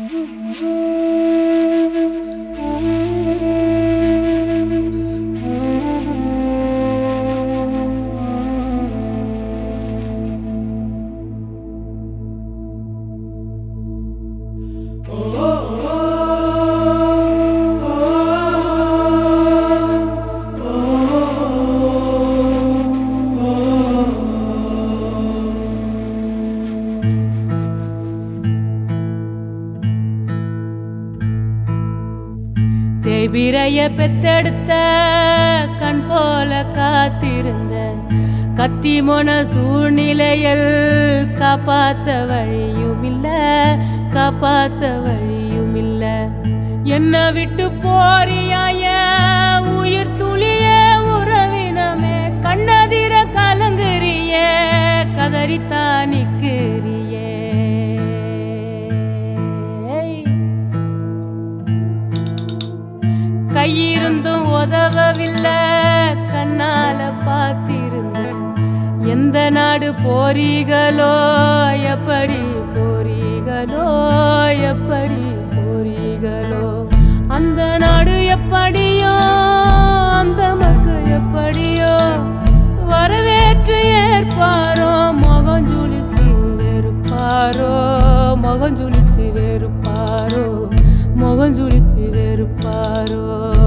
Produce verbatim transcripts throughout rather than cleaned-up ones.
தேய்பிறைய பெத்தெடுத்த கண் போல காத்திருந்த கத்தி மொன சூழ்நிலையில் காப்பாத்த வழியும் இல்ல, காப்பாத்த வழியும் இல்ல. என்ன விட்டு போறியாய உயிர் துளிய உறவினமே, கண்ணதிர கலங்குறிய கதறித்தான் நிற்கிறிய. கையிருந்தும் உதவவில்லை, கண்ணால பார்த்திருந்த எந்த நாடு போறீகளோ, எப்படி போறீகளோ, எப்படி போறீகளோ. அந்த நாடு எப்படியோ, அந்த மக்கள் எப்படியோ வரவேற்று ஏற்பாரோ, முகம் ஜுளிச்சு வெறுப்பாரோ, முகம் ஜுளிச்சு வெறுப்பாரோ, முகம் ஜுளிச்சு வெறுப்பாரோ.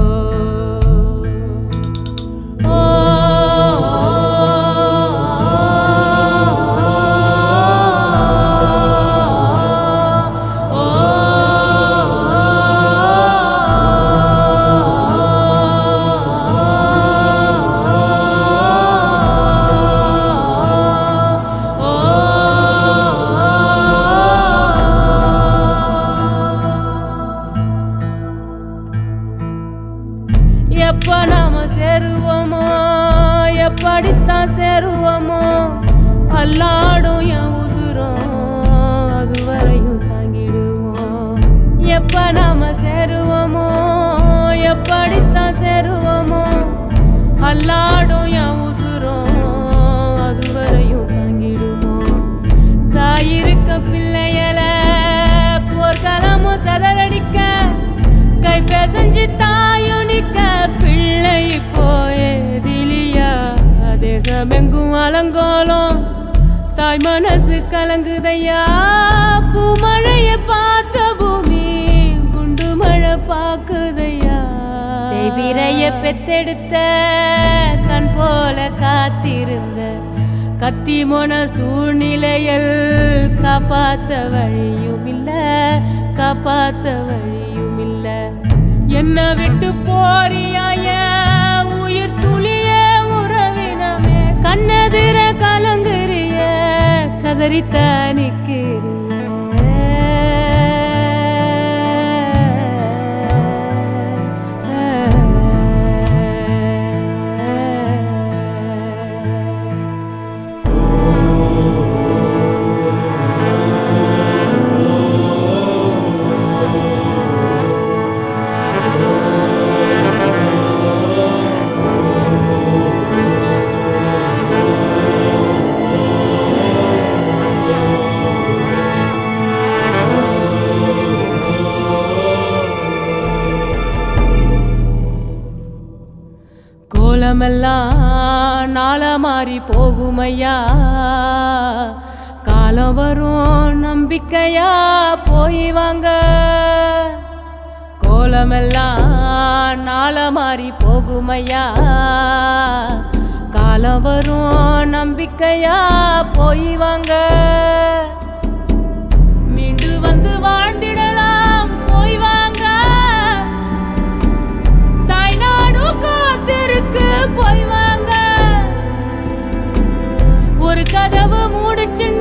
எப்ப நாம சேருவோமோ, எப்படித்தான் சேருவோமோ, அல்லாடும் என் உசுரும் அதுவரையும் தாங்கிடுவோம். எப்ப நாம சேருவோமோ, எப்படித்தான் சேருவோமோ, அல்லாடும் என் உசுரும் அதுவரையும் தாங்கிடுவோம். தாயிருக்க பிள்ளையல போர்க்களமும் சதறடிக்க, கை பேசஞ்சு தாயும் நிக்க, பிள்ளை போயதிலியா தேசமெங்கும் அலங்கோலம், தாய் மனசு கலங்குதையா. பூமழைய பார்த்த பூமி குண்டு மழை பாக்குதையா. தேய்பிறைய பெத்தெடுத்த கண் போல காத்திருந்த கத்தி மொன சூழ்நிலையில் காப்பாத்த வழியும் இல்ல, காப்பாத்த வழியும் இல்ல. என்ன விட்டு போறியாய உயிர் துளிய உறவினமே, கண்ணெதிர கலங்குறிய கதறித்தான் நிற்கிறிய. கோலமெல்லாம் நாள மாறி போகுமையா, காலம் வரும் நம்பிக்கையா போய் வாங்க. கோலமெல்லாம் நாள மாறி போகுமையா, காலம் வரும் நம்பிக்கையா போய் வாங்க. மீண்டு வந்து வாழ்ந்திடலாம் போய் வாங்க, தாய்நாடு காத்திருக்கு போய் வாங்க. ஒரு கதவு மூடுச்சு